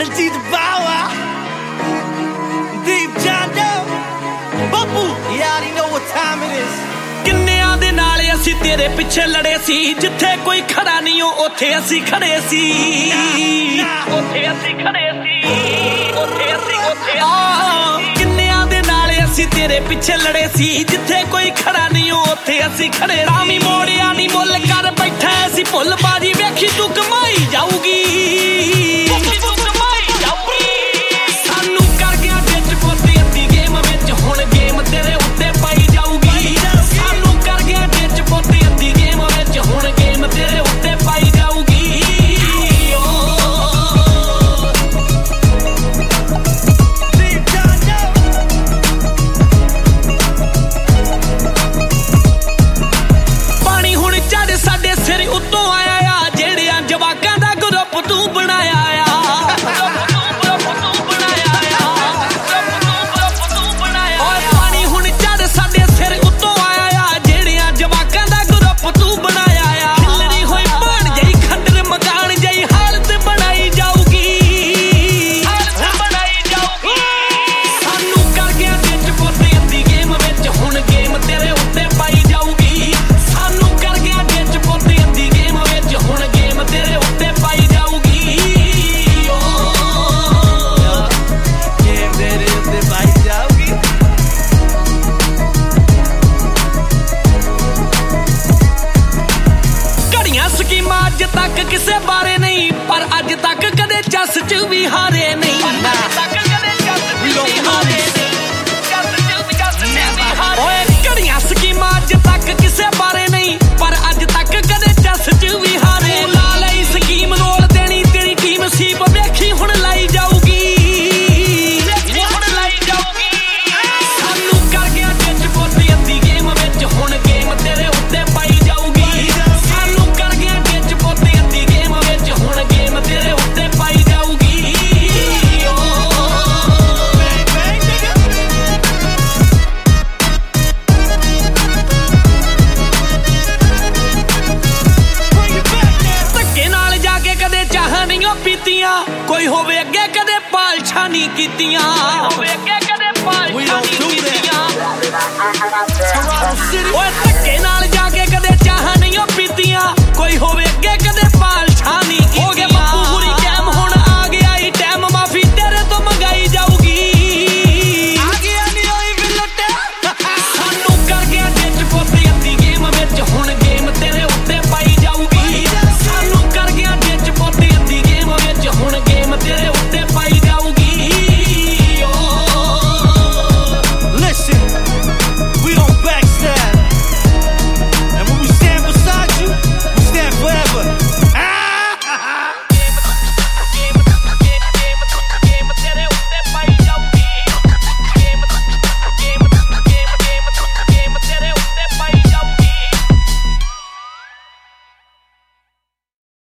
Diljit Bawa, Deep John Doe, Babu, you already know what time it is. ਕਿੰਨਿਆਂ ਦੇ ਨਾਲ ਅਸੀਂ ਤੇਰੇ ਪਿੱਛੇ ਲੜੇ ਸੀ, ਜਿੱਥੇ ਕੋਈ ਖੜਾ ਨਹੀਂ ਉੱਥੇ ਅਸੀਂ ਖੜੇ ਸੀ, ਉੱਥੇ ਅਸੀਂ ਖੜੇ ਸੀ, ਕਿੰਨਿਆਂ ਦੇ ਨਾਲ ਅਸੀਂ ਤੇਰੇ ਪਿੱਛੇ ਲੜੇ ਸੀ, ਜਿੱਥੇ ਕੋਈ ਖੜਾ ਨਹੀਂ ਉੱਥੇ ਅਸੀਂ ਖੜੇ। ਰਾਮੀ ਮੋੜਿਆ ਨਹੀਂ ਮੁੱਲ ਕਰ ਬੈਠਾ ਸੀ ਭੁੱਲ ਬਾਜੀ, ਵੇਖੀ ਤੂੰ ਕਮਾਈ ਜਾਊਗੀ, ਸਾਨੂੰ ਕਰ ਗਿਆ ਵਿੱਚ ਪੋਤੀ ਅੱਧੀ ਗੇਮ ਵਿੱਚ, ਹੁਣ ਗੇਮ ਤੇਰੇ ਉੱਤੇ ਪਾਈ ਜਾਊਗੀ, ਸਾਨੂੰ ਕਰ ਗਿਆ ਵਿੱਚ ਪੋਤੀ ਅੱਧੀ ਗੇਮ ਵਿੱਚ, ਹੁਣ ਗੇਮ ਤੇਰੇ ਉੱਤੇ ਪਾਈ ਜਾਊਗੀ। ਪਾਣੀ ਹੁਣ ਚੜ ਸਾਡੇ ਸਿਰ ਉੱਤੋਂ ਆਇਆ ਆ, ਜਿਹੜਿਆਂ ਜਵਾਕਾਂ ਦਾ ਗਰੁੱਪ ਤੂੰ ਬਣਾਇਆ ਆ, ਪਾਣੀ ਹੁਣ ਚੜ ਸਾਡੇ ਸਿਰ ਉੱਤੋਂ ਆਇਆ ਆ, ਜਿਹੜਿਆਂ ਜਵਾਕਾਂ ਦਾ ਗਰੁੱਪ ਤੂੰ ਬਣਾਇਆ ਆ। ਖਿਲਰੀ ਹੋਈ ਬਣ ਜਈ ਖੰਡਰ ਮਕਾਨ ਜਈ ਹਾਲਤ ਬਣਾਈ ਜਾਊਗੀ, ਸਾਨੂੰ ਕਰ ਗਿਆ ਵਿੱਚ ਪੋਤੇ ਅੱਧੀ ਗੇਮ ਵਿੱਚ, ਹੁਣ ਗੇਮ ਤੇਰੇ ਉੱਤੇ ਪਾਈ ਜਾਊਗੀ, ਸਾਨੂੰ ਕਰ ਗਿਆ ਵਿੱਚ ਪੋਤੇ ਅੱਧੀ ਗੇਮ ਵਿੱਚ, ਹੁਣ ਗੇਮ ਤੇਰੇ ਉੱਤੇ ਪਾਈ ਜਾਊਗੀ। Game ਤੇਰੇ ਉੱਤੇ ਪਾਈ ਜਾਊਗੀ। ਘੜੀਆਂ ਸਕੀਮਾਂ ਅੱਜ ਤੱਕ ਕਿਸੇ ਬਾਰੇ ਨਹੀਂ, ਪਰ ਅੱਜ ਤੱਕ ਕਦੇ ਚੱਸ ਚ ਵੀ ਹਾਰੇ ਨਹੀਂ, ਓਏ ਘੜੀਆਂ ਸਕੀਮਾਂ ਅੱਜ ਤੱਕ ਕਿਸੇ ਬਾਰੇ ਨਹੀਂ, ਪਰ ਅੱਜ ਤੱਕ ਕਦੇ ਚੱਸ ਚ ਵੀ ਹਾਰੇ। ਲਾ ਲਈ ਸਕੀਮ ਰੋਲ ਦੇਣੀ ਤੇਰੀ ਟੀਮ ਸੀਪ, ਵੇਖੀ ਹੁਣ ਲਾਈ ਜਾਊਗੀ, ਸਾਨੂੰ ਕਰ ਗਿਆ ਵਿੱਚ ਪੋਤੀ ਅੱਧੀ ਗੇਮ ਵਿੱਚ, ਹੁਣ ਗੇਮ ਤੇਰੇ ਉੱਤੇ ਪਾਈ ਜਾਊਗੀ, ਸਾਨੂੰ ਕਰ ਗਿਆ ਵਿੱਚ ਪੋਤੀ ਅੱਧੀ ਗੇਮ ਵਿੱਚ, ਹੁਣ ਗੇਮ ਤੇਰੇ ਉੱਤੇ ਪਾਈ ਜਾਊਗੀ। ਧੱਕੇ ਨਾਲ ਜਾ ਕੇ ਕਦੇ ਚਾਹਾਂ ਨਹੀਂ ਪੀਤੀਆਂ, ਕੋਈ ਹੋਵੇ ਅੱਗੇ ਕਦੇ ਪਾਲਛਾ ਨਹੀਂ ਕੀਤੀਆਂ, ਓਏ ਧੱਕੇ ਨਾਲ ਜਾ ਕੇ ਕਦੇ ਚਾਹਾਂ ਨਹੀਂ ਪੀਤੀਆਂ, ਕੋਈ ਹੋਵੇ